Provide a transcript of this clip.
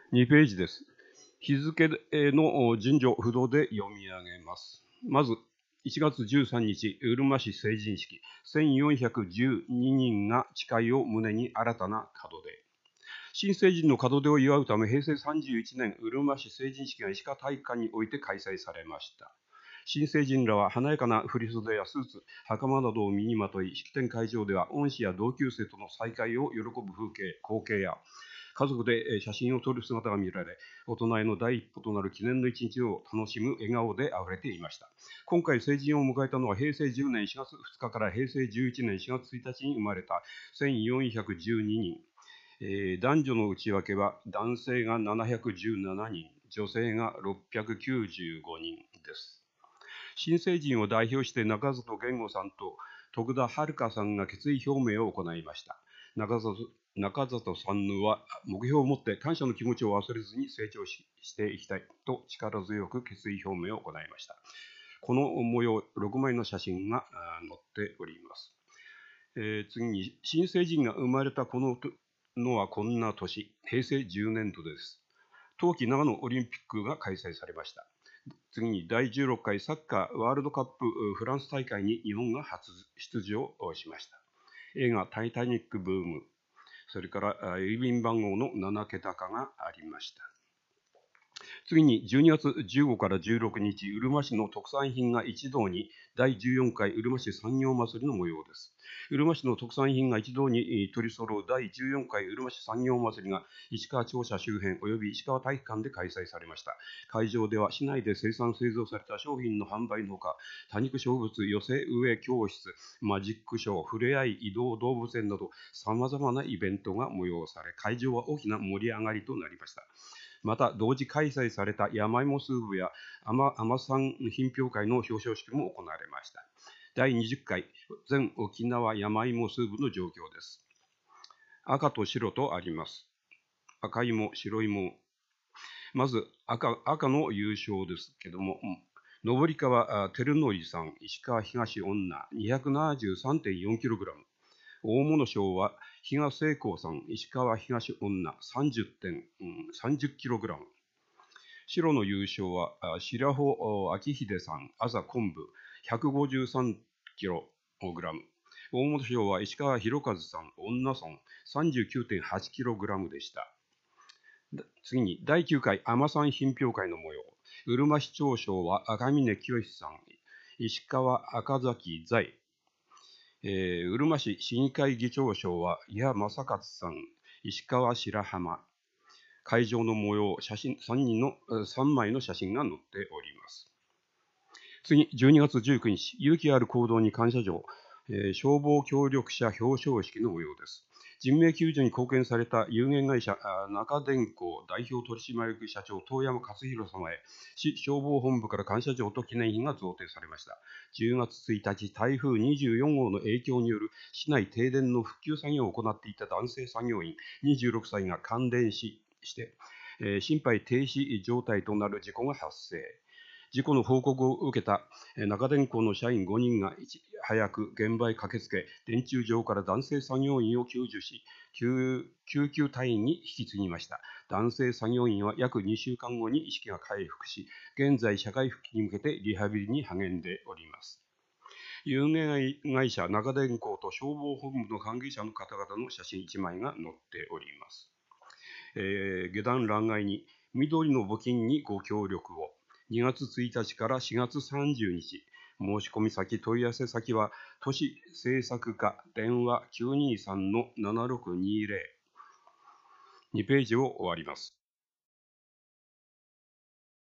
2ページです。日付の順序不動で読み上げます。まず、1月13日、うるま市成人式、1412人が誓いを胸に新たな門出。新成人の門出を祝うため、平成31年、うるま市成人式が石川体育館において開催されました。新成人らは華やかな振袖やスーツ、袴などを身にまとい、式典会場では恩師や同級生との再会を喜ぶ光景や、家族で写真を撮る姿が見られ、大人への第一歩となる記念の一日を楽しむ笑顔であふれていました。今回成人を迎えたのは平成10年4月2日から平成11年4月1日に生まれた1412人。男女の内訳は男性が717人、女性が695人です。新成人を代表して中里源吾さんと徳田遥さんが決意表明を行いました。中里さんは目標を持って感謝の気持ちを忘れずに成長していきたいと力強く決意表明を行いました。この模様、6枚の写真が載っております。次に、新成人が生まれたこんな年、平成10年度です。冬季長野オリンピックが開催されました。次に第16回サッカーワールドカップフランス大会に日本が初出場しました。映画タイタニックブーム、それから郵便番号の7桁化がありました。次に12月15から16日、うるま市の特産品が一堂に第14回うるま市産業祭りの模様です。うるま市の特産品が一堂に取り揃う第14回うるま市産業祭りが石川庁舎周辺及び石川体育館で開催されました。会場では市内で生産製造された商品の販売のほか、多肉植物寄せ植え教室、マジックショー、ふれあい移動動物園など様々なイベントが催され、会場は大きな盛り上がりとなりました。また、同時開催された山芋スーブや甘産品評会の表彰式も行われました。第20回全沖縄山芋スーブの状況です。赤と白とあります。赤芋、白芋。まず赤の優勝ですけども、上川照則さん、石川東女 273.4kg。大物賞は比嘉聖光さん、石川東女 30kg。白の優勝は白穂明秀さん、朝昆布 153kg。大物賞は石川博和さん、女村 39.8kg でした。次に第9回甘産品評会の模様。うるま市長賞は赤嶺清さん、石川赤崎財。うるま市市議会議長賞は伊波正勝さん、石川白浜。会場の模様、写真3枚の写真が載っております。次、12月19日、勇気ある行動に感謝状、消防協力者表彰式の模様です。人命救助に貢献された有限会社中電工代表取締役社長遠山克弘様へ市消防本部から感謝状と記念品が贈呈されました。10月1日、台風24号の影響による市内停電の復旧作業を行っていた男性作業員26歳が感電して、心肺停止状態となる事故が発生。事故の報告を受けた中電工の社員5人が早く現場へ駆けつけ、電柱上から男性作業員を救助し、救急隊員に引き継ぎました。男性作業員は約2週間後に意識が回復し、現在社会復帰に向けてリハビリに励んでおります。有限会社中電工と消防本部の関係者の方々の写真1枚が載っております。下段欄外に緑の募金にご協力を。2月1日から4月30日、申し込み先、問い合わせ先は、都市政策課電話 923-7620。2ページを終わります。